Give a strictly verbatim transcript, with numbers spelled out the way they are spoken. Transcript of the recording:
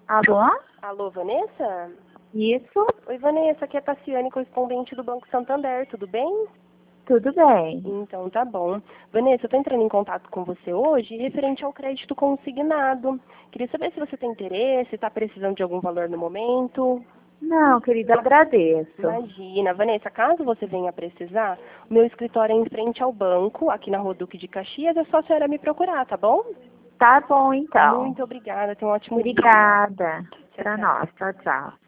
Alô? Alô, Vanessa? Isso? Oi, Vanessa, aqui é a Tassiane, correspondente do Banco Santander, tudo bem? Tudo bem. Então, tá bom. Vanessa, eu tô entrando em contato com você hoje referente ao crédito consignado. Queria saber se você tem interesse, está precisando de algum valor no momento. Não, querida, agradeço. Imagina, Vanessa, caso você venha precisar, o meu escritório é em frente ao banco, aqui na Rua Duque de Caxias, é só a senhora me procurar, tá bom? Tá bom, então. Muito obrigada, tenha um ótimo dia. Obrigada. Tchau, Para tchau. nós. Tchau, tchau.